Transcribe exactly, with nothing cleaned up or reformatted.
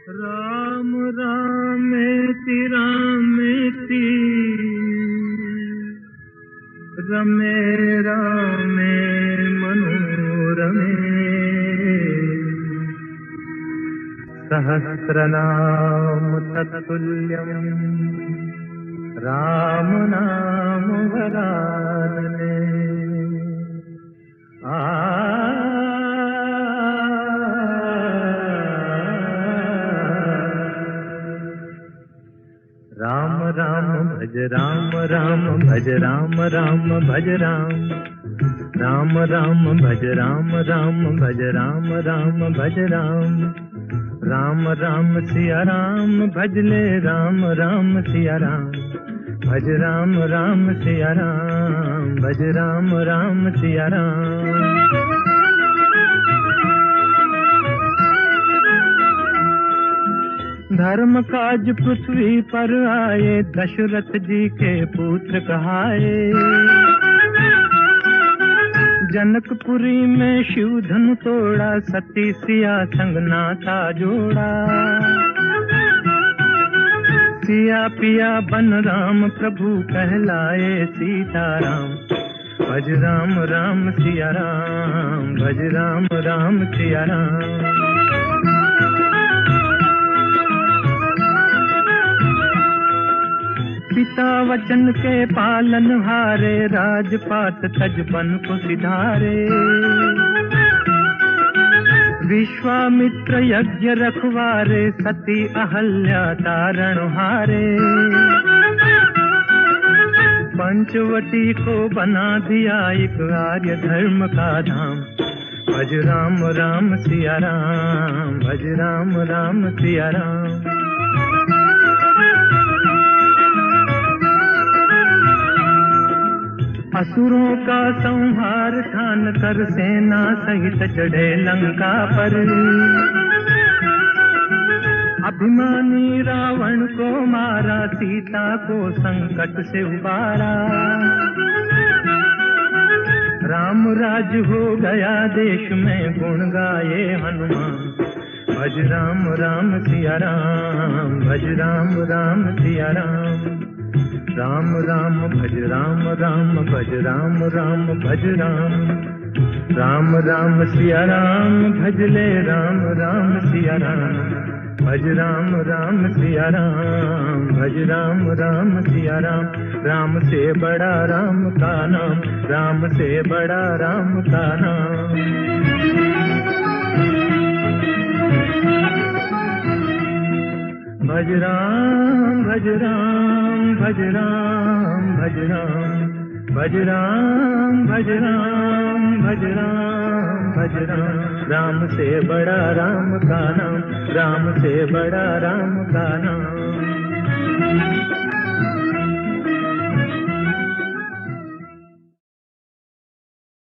राम रामेति रामेति रमे रामे मनोरमे सहस्रनाम तत्तुल्यं राम नाम वरानने। आ राम राम भज राम राम भज राम राम भज राम राम राम भज राम राम भज राम राम भज राम राम राम सिया राम भज ले राम राम सिया राम भज राम राम सिया राम भज राम राम सिया राम। धर्म काज पृथ्वी पर आए दशरथ जी के पुत्र कहाए। जनकपुरी में शिव धनु तोड़ा सती सिया संग नाता जोड़ा। सिया पिया बन राम प्रभु कहलाए सीताराम भज राम राम सिया राम भज राम राम सिया राम। पिता वचन के पालन हारे राजपाट तजबन को सिधारे। विश्वामित्र यज्ञ रखवारे सती अहल्या तारण हारे। पंचवटी को बना दिया एक आर्य धर्म का धाम भज राम राम सिया राम भज राम राम सिया राम। असुरों का संहार ठान कर सेना सहित चढ़े लंका पर। अभिमानी रावण को मारा सीता को संकट से उबारा। राम राज हो गया देश में गुण गाए हनुमान भज राम राम सिया राम भज राम राम सिया राम। राम राम भज राम राम भज राम राम भज राम राम राम सिया राम भज ले राम राम सिया राम भज राम राम सिया राम भज राम राम सिया राम। राम से बड़ा राम का नाम राम से बड़ा राम का नाम। भज राम भज राम भज राम भज राम भज राम भज राम भज राम भज राम। राम से बड़ा राम का नाम राम से बड़ा राम का नाम।